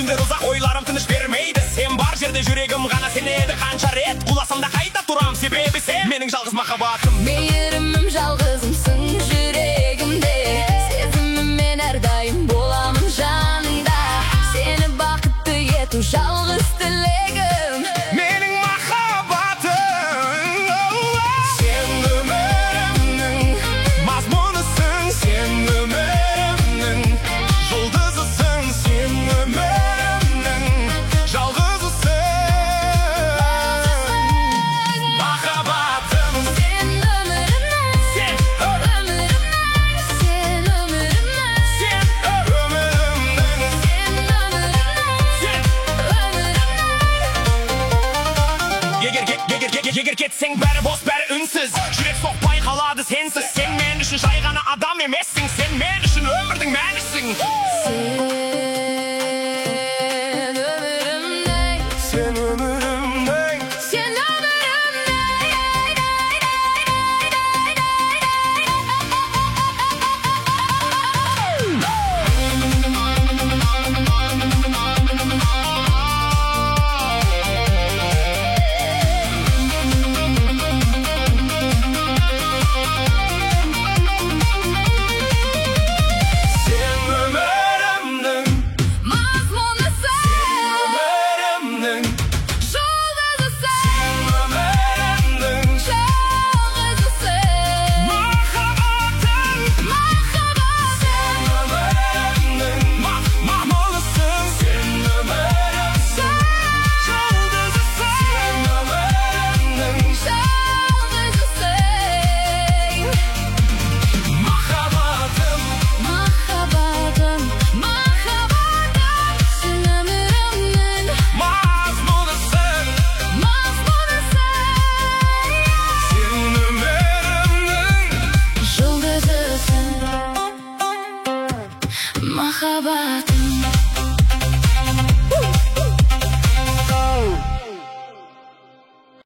Түндер ұзақ ойларым тыныш бермейді. Сен бар жерде жүрегім ғана сенеді. Қанша рет құласам да қайта тұрам, себебі сен менің жалғыз махаббатым. Мейірімім жалғызымсың жүрегімде, сезіміммен әрдайым боламын жаныңда. Сені бақытты ету жалғыз тілегім. Менің махаббатым. Сен өмірімнің мазмұнысың, сен өмірімнің жұлдызысың, сен өмірімнің жалғызысың. Махаббатым. Сен өмірімнің, Сен өмірімнің, сен өмірімнің, сен өмірімнің, сен өмірімнің. Егер кетсең бәрі бос, бәрі үнсіз, жүрек соқпай қалады сенсіз. Сен мен үшін жай ғана адам емессің, сен мен үшін өмірдің мәнісің. Сен өмірімнің, Сен өмірімнің, сен сен өмірімнің мазмұнысың, өмірімнің жұлдызысың, өмірімнің жалғызысың. махаббатым. Махаббатым, Өмірімнің мағмалысың, сен өмірімсің жұлдызысың, өмірімнің жалғызысың. махаббатым. Махаббатым, махаббатым, сен өмірімнің Мазмұнысың, мазмұнысың, сен өмірімнің жұлдызысың. Махаббатым.